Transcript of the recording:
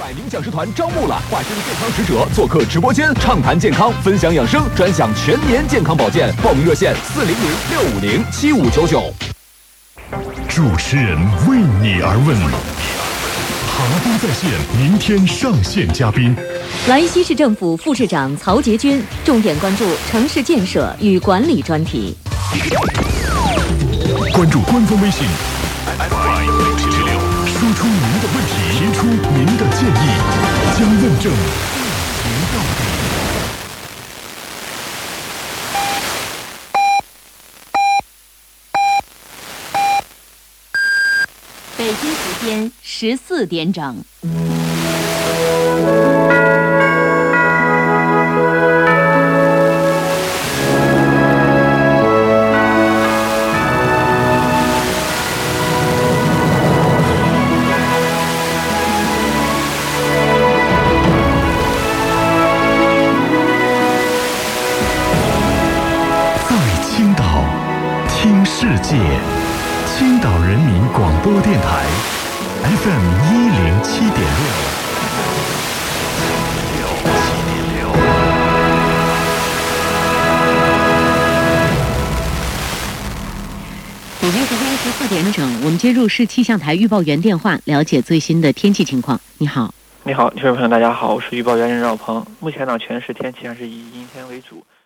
百名讲师团招募了，化身健康使者，做客直播间，畅谈健康，分享养生，专享全年健康保健。报名热线400-650-7599。 主持人为你而问，哈都在线，明天上线嘉宾。 莱西市政府副市长曹杰军重点关注城市建设与管理专题。 关注官方微信 FM676，说出您的问题，提出您的建议，将问政提到底。 北京时间14点整。 世界，青岛人民广播电台 FM107.6。 北京时间14点整，我们接入市气象台预报员电话，了解最新的天气情况。你好， 你好，听众朋友，大家好，我是预报员任兆鹏。目前呢，全市天气还是以阴天为主。